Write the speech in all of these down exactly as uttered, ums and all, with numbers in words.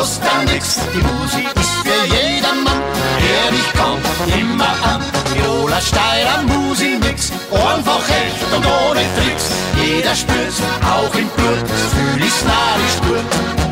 kostet dann nix. Die Musik ist für jedermann, der dich kommt immer an. Tiroler Steirer Musimix, einfach echt und ohne Tricks. Jeder spürt's, auch im Blut, fühl ich's narrisch gut.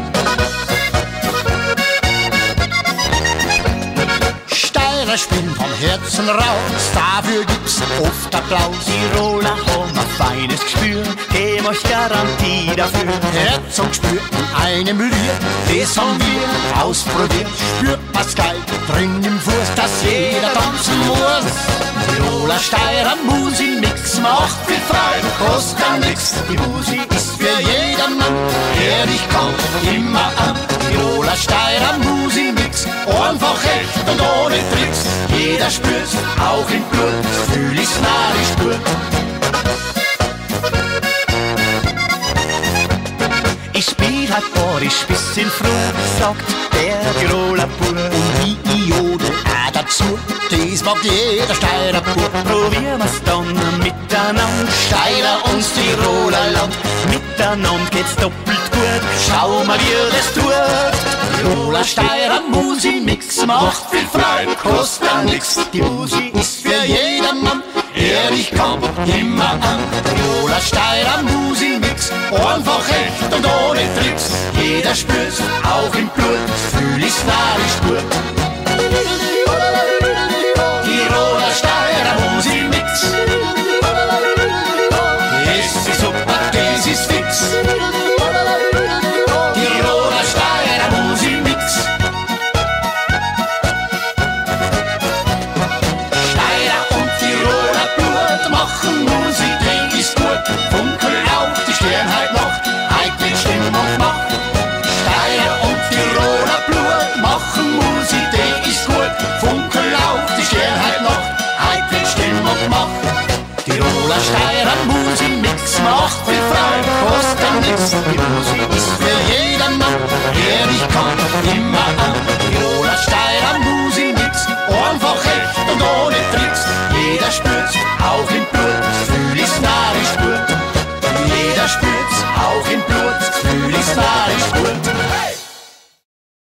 Steirer spielen vom Herzen raus, dafür gibt's oft Applaus. Tiroler haben ein feines Gespür, geben euch Garantie dafür. Herz und Gespür in einem Lied, das haben wir ausprobiert. Spürt was geil drin im Fuß, dass jeder tanzen muss. Tiroler Steirer Musimix macht viel Freude, kostet dann nix. Die Musik ist für jedermann, der dich kommt immer an. Tiroler Steirer Musimix, einfach echt und ohne Tricks. Jeder spürt's, auch im Blut, fühl ich's narrisch gut. Ich spiel halt borisch bis in Früh, sagt der Tiroler Bub. Und wie ich jodel auch dazu, das mag jeder Steirer Bub. Probieren wir's dann miteinander, Steirer und Tiroler Land. miteinander geht's doppelt gut. Schau mal, wie das tut. Tiroler Steirer Musimix macht viel Freude, kostet dann nix. Die Musik ist für jedermann, der dich kommt immer an. Tiroler Steirer Musimix, einfach echt und ohne Tricks. Jeder spürt's, auch im Blut, fühl ich's narrisch gut.